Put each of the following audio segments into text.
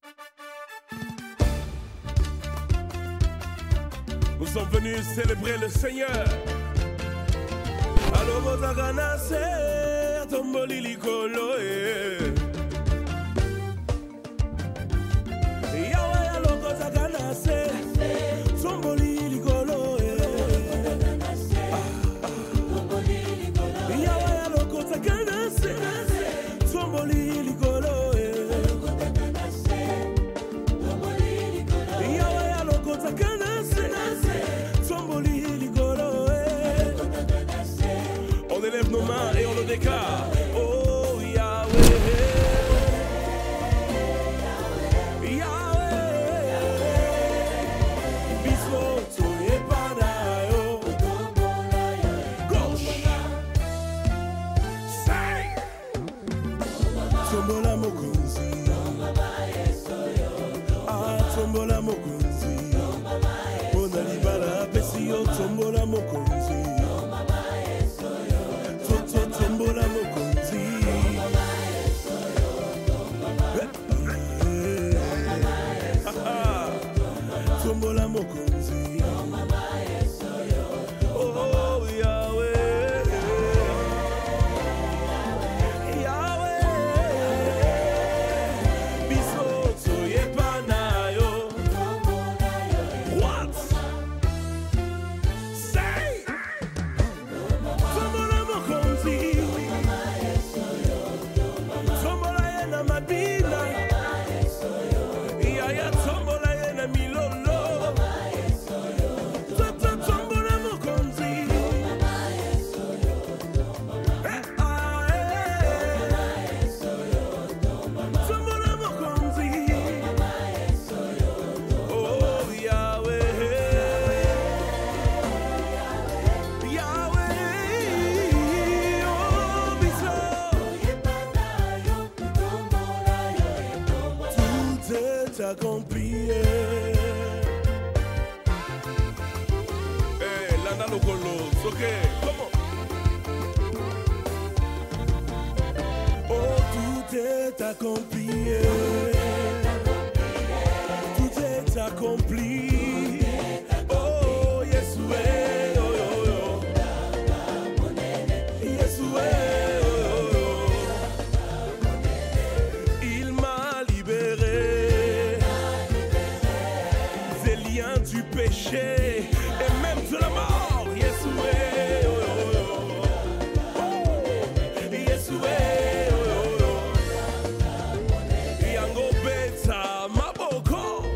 Nous sommes venus célébrer le Seigneur. Allo bozagana ser tomboli likolo Yahweh allo bozagana ser tomboli likolo Yahweh allo bozagana ser tomboli likolo Yahweh allo bozagana ser tomboli likolo On élève nos mains et on le déclare. Oh Yahweh, Yahweh, bisoto epanayo. Gauche, say. Tombola mokonzi, ah tombola mokonzi. Ona libala pesio tombola mokonzi. Tombola mokonzi Tombola mokonzi Oh Yahweh Yahweh Bisoto yepanayo What? Say Tombola mokonzi Tombola yena madina Yaya tombola yena milolo Tata tombola mokonzi Tombola mokonzi Oh Yahweh Yahweh Oh biso Tout est accompli. Hey, Lana Logolos, ok, comment? Oh, tout est accompli. Tout est accompli. Oh, Yeshua, oh, oh, oh. Yeshua, oh, oh, oh. Il m'a libéré des liens du péché et même de la mort. Yeshua, oh, oh, oh. Oh, Yeshua, oh, oh, oh. Yango beta maboko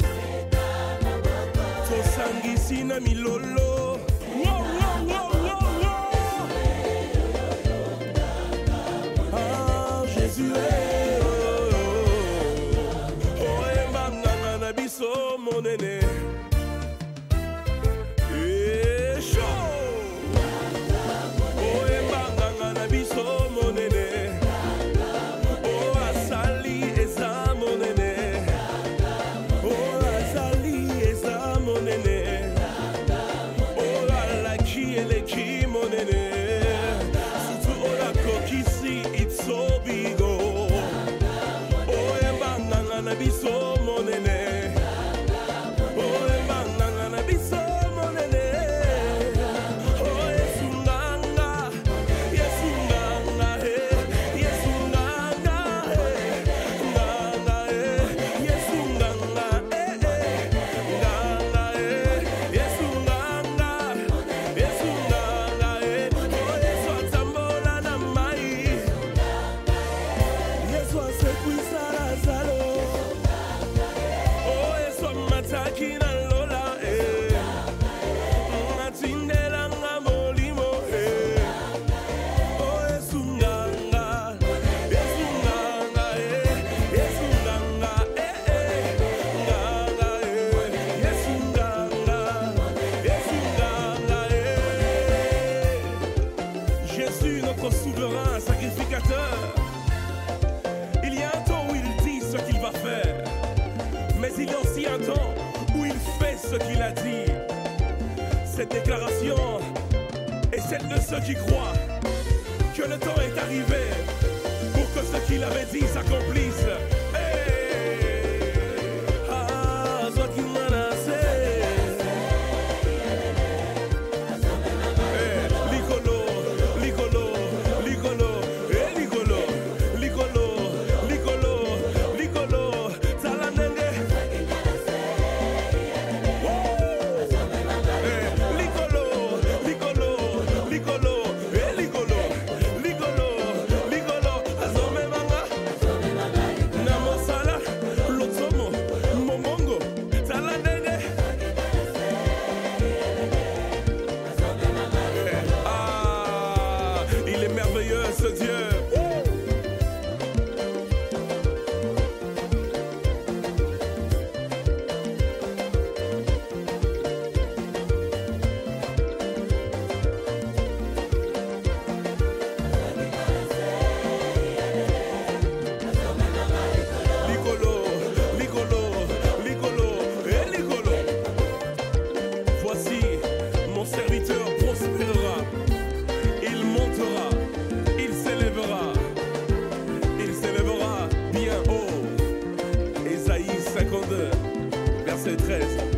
tosangisi na milolo. Wow, wow, wow, wow, wow. Ah, Jésus, oh, oh, oh, embanganga na biso monene. Eh, chaud. Oh, embanganga na biso monene. Oh, asali eza monene. Oh, asali eza monene. Oh, alaki eleki monene. Surtout ola kokisi itso bigo. Oh, embanganga na biso monene. Oh, embanganga na biso monene. Oh, Yesunganga, Yesunganga, Yesunganga, Nganga, Yesunganga, Nganga, Yesunganga, Yesunganga, oh, Yesu atambola na mai. Yesu asekwisa Lazaro. Oh, Yesu amataki na Lola, atindela nga molimo, oh, Yesunganga, Yesunganga, Yesunganga, Nganga, Yesunganga, Yesunganga, Jésus, notre souverain sacrificateur. Il y a un temps où il dit ce qu'il va faire, mais il y a aussi un temps où il fait ce qu'il a dit. Cette déclaration est celle de ceux qui croient que le temps est arrivé pour que ce qu'il avait dit s'accomplisse. Hey! verset 13.